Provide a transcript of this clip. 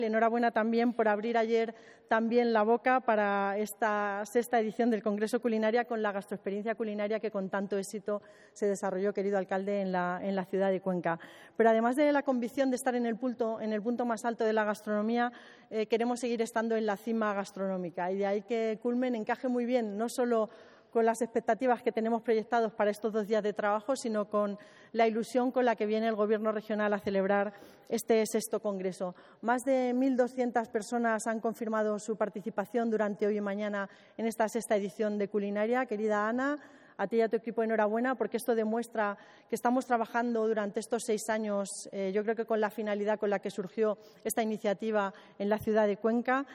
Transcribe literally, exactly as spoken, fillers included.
Enhorabuena también por abrir ayer también la boca para esta sexta edición del Congreso Culinaria con la gastroexperiencia culinaria que con tanto éxito se desarrolló, querido alcalde, en la, en la ciudad de Cuenca. Pero además de la convicción de estar en el punto, en el punto más alto de la gastronomía, eh, queremos seguir estando en la cima gastronómica y de ahí que Culmen encaje muy bien, no solo con las expectativas que tenemos proyectados para estos dos días de trabajo, sino con la ilusión con la que viene el Gobierno regional a celebrar este sexto congreso. Más de mil doscientas personas han confirmado su participación durante hoy y mañana en esta sexta edición de Culinaria. Querida Ana, a ti y a tu equipo enhorabuena, porque esto demuestra que estamos trabajando durante estos seis años, eh, yo creo que con la finalidad con la que surgió esta iniciativa en la ciudad de Cuenca.